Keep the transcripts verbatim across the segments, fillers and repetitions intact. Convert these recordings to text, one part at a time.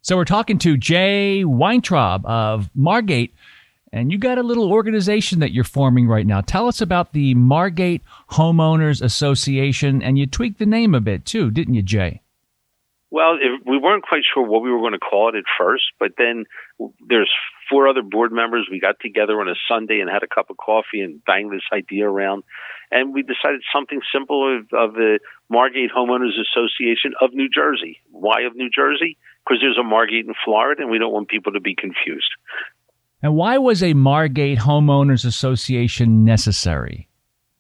So we're talking to Jay Weintraub of Margate, and you got a little organization that you're forming right now. Tell us about the Margate Homeowners Association, and you tweaked the name a bit too, didn't you, Jay? Well, if, we weren't quite sure what we were going to call it at first, but then there's four other board members. We got together on a Sunday and had a cup of coffee and banged this idea around. And we decided something simple of, of the Margate Homeowners Association of New Jersey. Why of New Jersey? Because there's a Margate in Florida, and we don't want people to be confused. And why was a Margate Homeowners Association necessary?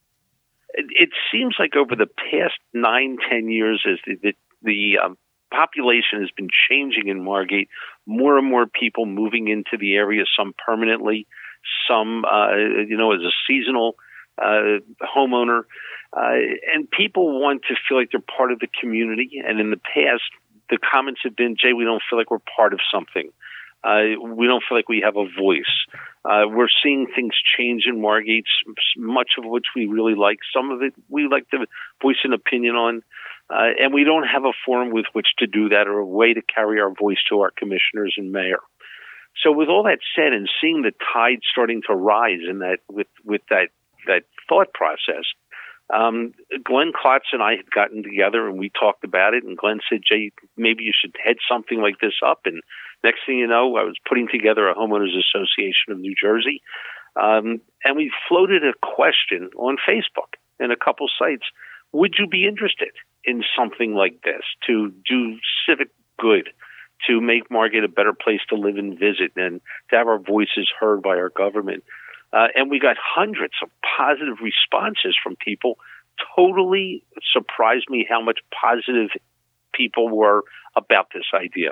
It, it seems like over the past nine, ten years, as the, the, the um, population has been changing in Margate, more and more people moving into the area, some permanently, some, uh, you know, as a seasonal uh, homeowner. Uh, and people want to feel like they're part of the community. And in the past, the comments have been, Jay, we don't feel like we're part of something. Uh, we don't feel like we have a voice. Uh, we're seeing things change in Margate, much of which we really like. Some of it we like to voice an opinion on. Uh, and we don't have a forum with which to do that or a way to carry our voice to our commissioners and mayor. So with all that said, and seeing the tide starting to rise in that with, with that, that thought process, um, Glenn Klotz and I had gotten together and we talked about it. And Glenn said, Jay, maybe you should head something like this up. And next thing you know, I was putting together a homeowners association of New Jersey. Um, and we floated a question on Facebook and a couple sites. Would you be interested in something like this to do civic good, to make Margate a better place to live and visit, and to have our voices heard by our government? Uh, and we got hundreds of positive responses from people. Totally surprised me how much positive people were about this idea.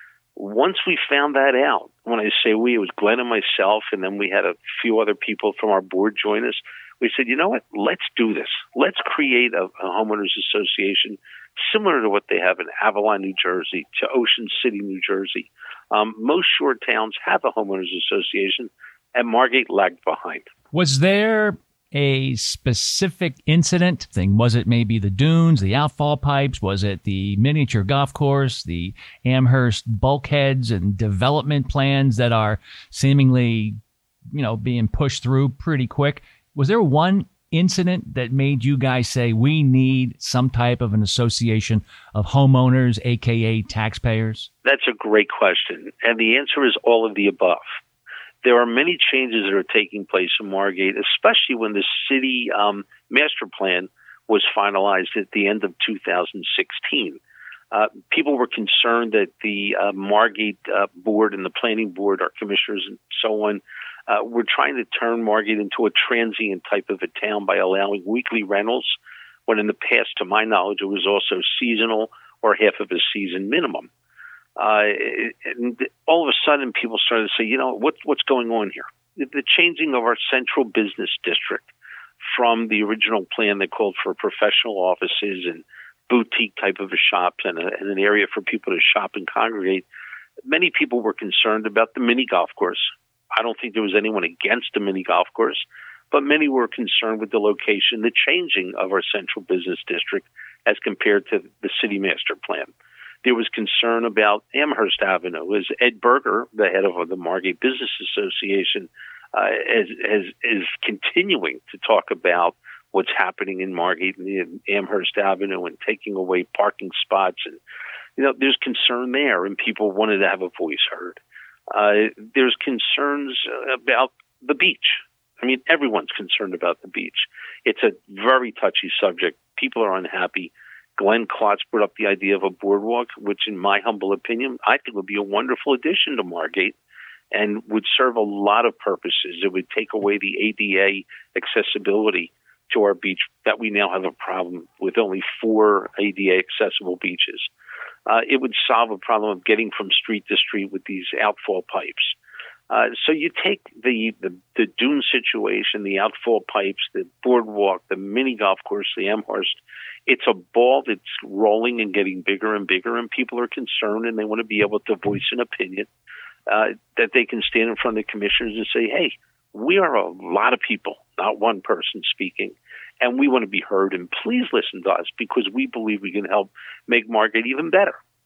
Once we found that out, when I say we, it was Glenn and myself, and then we had a few other people from our board join us. We said, you know what, let's do this. Let's create a, a homeowners association similar to what they have in Avalon, New Jersey, to Ocean City, New Jersey. Um, most shore towns have a homeowners association, and Margate lagged behind. Was there a specific incident thing? Was it maybe the dunes, the outfall pipes? Was it the miniature golf course, the Amherst bulkheads and development plans that are seemingly, you know, being pushed through pretty quick? Was there one incident that made you guys say we need some type of an association of homeowners, A K A taxpayers? That's a great question. And the answer is all of the above. There are many changes that are taking place in Margate, especially when the city um, master plan was finalized at the end of two thousand sixteen. Uh, people were concerned that the uh, Margate uh, board and the planning board, our commissioners and so on, uh, were trying to turn Margate into a transient type of a town by allowing weekly rentals, when in the past, to my knowledge, it was also seasonal or half of a season minimum. Uh, and all of a sudden, people started to say, you know, what, what's going on here? The, the changing of our central business district from the original plan that called for professional offices and boutique type of a shops and, a, and an area for people to shop and congregate. Many people were concerned about the mini golf course. I don't think there was anyone against the mini golf course, but many were concerned with the location, the changing of our central business district as compared to the city master plan. There was concern about Amherst Avenue. As Ed Berger, the head of the Margate Business Association, uh, is, is, is continuing to talk about what's happening in Margate and Amherst Avenue and taking away parking spots. And, you know, there's concern there, and people wanted to have a voice heard. Uh, there's concerns about the beach. I mean, everyone's concerned about the beach. It's a very touchy subject. People are unhappy. Glenn Klotz brought up the idea of a boardwalk, which in my humble opinion, I think would be a wonderful addition to Margate and would serve a lot of purposes. It would take away the A D A accessibility to our beach that we now have a problem with only four A D A accessible beaches. Uh, it would solve a problem of getting from street to street with these outfall pipes. Uh, so you take the, the, the dune situation, the outfall pipes, the boardwalk, the mini golf course, the Amherst. It's a ball that's rolling and getting bigger and bigger, and people are concerned and they want to be able to voice an opinion, uh, that they can stand in front of the commissioners and say, hey, we are a lot of people, not one person speaking, and we want to be heard, and please listen to us because we believe we can help make Margate even better.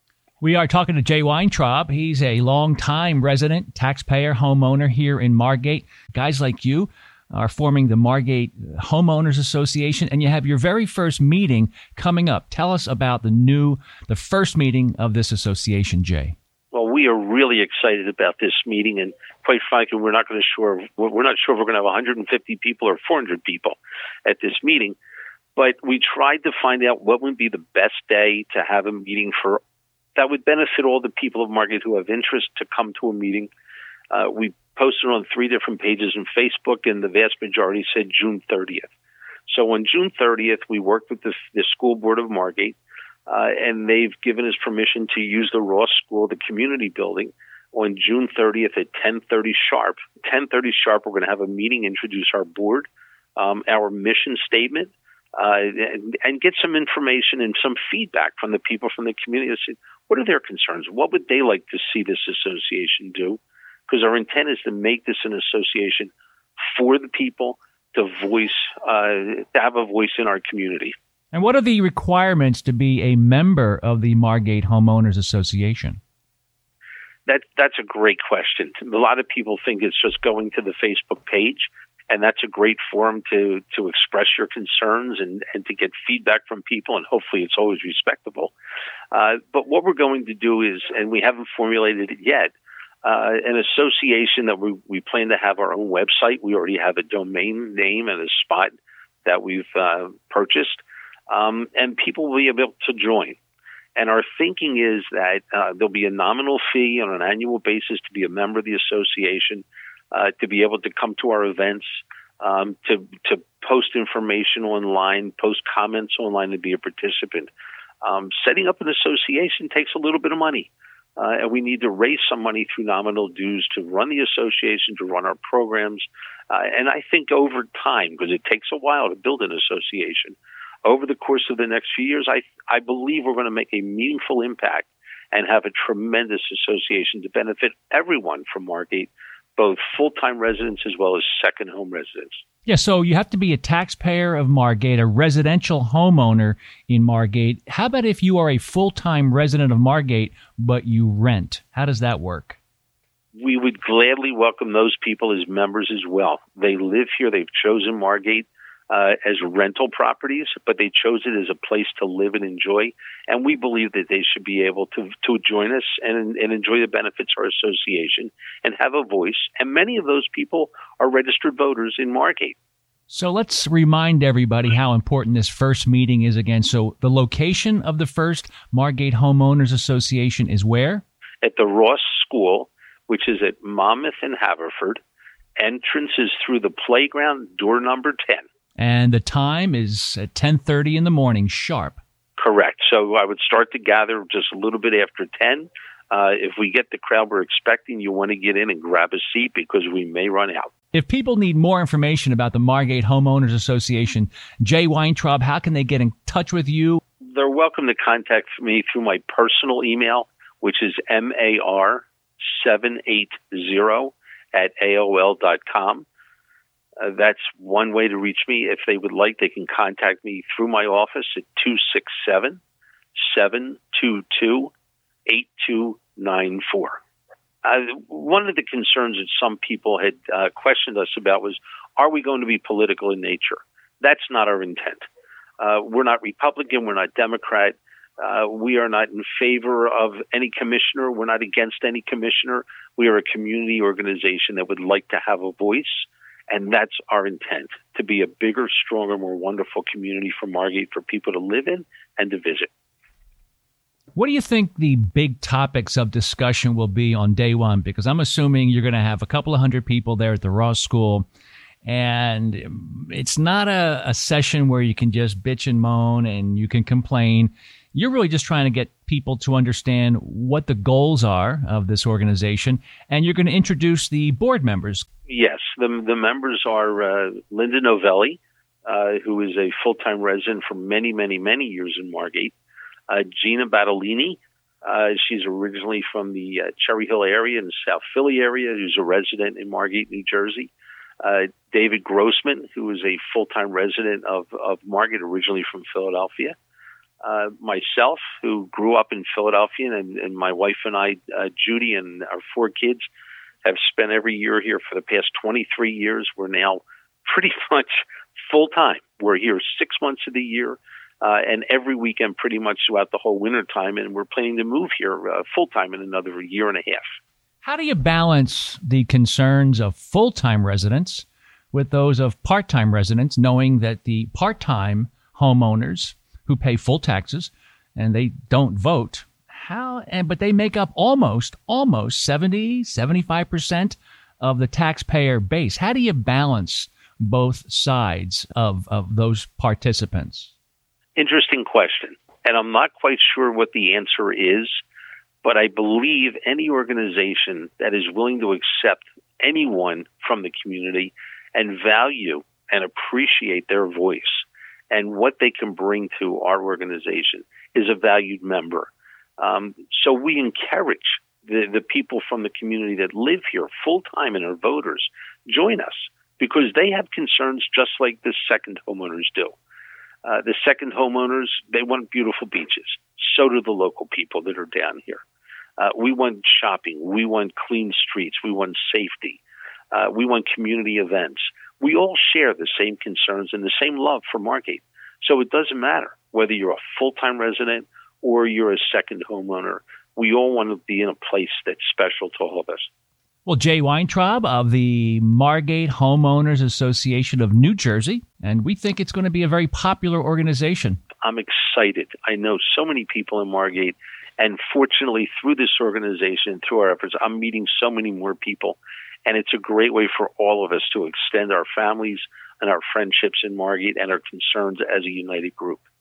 We are talking to Jay Weintraub. He's a longtime resident, taxpayer, homeowner here in Margate. Guys like you are forming the Margate Homeowners Association, and you have your very first meeting coming up. Tell us about the new, the first meeting of this association, Jay. Well, we are really excited about this meeting, and quite frankly, we're not going to sure we're not sure if we're going to have one hundred fifty people or four hundred people at this meeting. But we tried to find out what would be the best day to have a meeting for that would benefit all the people of Margate who have interest to come to a meeting. Uh, we posted on three different pages on Facebook, and the vast majority said June thirtieth. So on June thirtieth, we worked with the, the school board of Margate, uh, and they've given us permission to use the Ross School, the community building, on June thirtieth at ten thirty sharp. ten thirty sharp, we're going to have a meeting, introduce our board, um, our mission statement, uh, and, and get some information and some feedback from the people from the community. What are their concerns? What would they like to see this association do? Because our intent is to make this an association for the people to voice, uh, to have a voice in our community. And what are the requirements to be a member of the Margate Homeowners Association? That that's a great question. A lot of people think it's just going to the Facebook page, and that's a great forum to to express your concerns and, and to get feedback from people, and hopefully it's always respectable. Uh, but what we're going to do is, and we haven't formulated it yet, uh, an association that we, we plan to have our own website. We already have a domain name and a spot that we've uh, purchased, um, and people will be able to join. And our thinking is that uh, there'll be a nominal fee on an annual basis to be a member of the association, uh, to be able to come to our events, um, to to post information online, post comments online, and be a participant. Um, setting up an association takes a little bit of money, uh, and we need to raise some money through nominal dues to run the association, to run our programs. Uh, and I think over time, because it takes a while to build an association, over the course of the next few years, I I believe we're going to make a meaningful impact and have a tremendous association to benefit everyone from Margate, both full-time residents as well as second home residents. Yeah, so you have to be a taxpayer of Margate, a residential homeowner in Margate. How about if you are a full-time resident of Margate, but you rent? How does that work? We would gladly welcome those people as members as well. They live here. They've chosen Margate Uh, as rental properties, but they chose it as a place to live and enjoy. And we believe that they should be able to to join us and, and enjoy the benefits of our association and have a voice. And many of those people are registered voters in Margate. So let's remind everybody how important this first meeting is again. So the location of the first Margate Homeowners Association is where? At the Ross School, which is at Monmouth and Haverford. Entrance is through the playground, door number ten. And the time is at ten thirty in the morning, sharp. Correct. So I would start to gather just a little bit after ten. Uh, if we get the crowd we're expecting, you want to get in and grab a seat because we may run out. If people need more information about the Margate Homeowners Association, Jay Weintraub, how can they get in touch with you? They're welcome to contact me through my personal email, which is mar seven eighty at A O L dot com. Uh, that's one way to reach me. If they would like, they can contact me through my office at two six seven, seven two two, eight two nine four. Uh, one of the concerns that some people had uh, questioned us about was, are we going to be political in nature? That's not our intent. Uh, we're not Republican. We're not Democrat. Uh, we are not in favor of any commissioner. We're not against any commissioner. We are a community organization that would like to have a voice. And that's our intent, to be a bigger, stronger, more wonderful community for Margate for people to live in and to visit. What do you think the big topics of discussion will be on day one? Because I'm assuming you're going to have a couple of hundred people there at the Ross School. And it's not a, a session where you can just bitch and moan and you can complain. You're really just trying to get people to understand what the goals are of this organization. And you're going to introduce the board members. Yes, the the members are uh, Linda Novelli, uh, who is a full-time resident for many, many, many years in Margate. Uh, Gina Battolini, uh, she's originally from the uh, Cherry Hill area and South Philly area, who's a resident in Margate, New Jersey. Uh, David Grossman, who is a full-time resident of, of Margate, originally from Philadelphia. Uh, myself, who grew up in Philadelphia, and, and my wife and I, uh, Judy, and our four kids, have spent every year here for the past twenty-three years. We're now pretty much full time. We're here six months of the year, uh, and every weekend pretty much throughout the whole winter time. And we're planning to move here uh, full time in another year and a half. How do you balance the concerns of full-time residents with those of part-time residents, knowing that the part-time homeowners who pay full taxes and they don't vote, how, and but they make up almost, almost seventy, seventy-five percent of the taxpayer base? How do you balance both sides of, of those participants? Interesting question. And I'm not quite sure what the answer is, but I believe any organization that is willing to accept anyone from the community and value and appreciate their voice and what they can bring to our organization is a valued member. Um, so we encourage the, the people from the community that live here full-time and are voters, join us, because they have concerns just like the second homeowners do. Uh, the second homeowners, they want beautiful beaches. So do the local people that are down here. Uh, we want shopping. We want clean streets. We want safety. Uh, we want community events. We all share the same concerns and the same love for Margate. So it doesn't matter whether you're a full-time resident or you're a second homeowner. We all want to be in a place that's special to all of us. Well, Jay Weintraub of the Margate Homeowners Association of New Jersey, and we think it's going to be a very popular organization. I'm excited. I know so many people in Margate, and fortunately, through this organization, through our efforts, I'm meeting so many more people, and it's a great way for all of us to extend our families and our friendships in Margate and our concerns as a united group.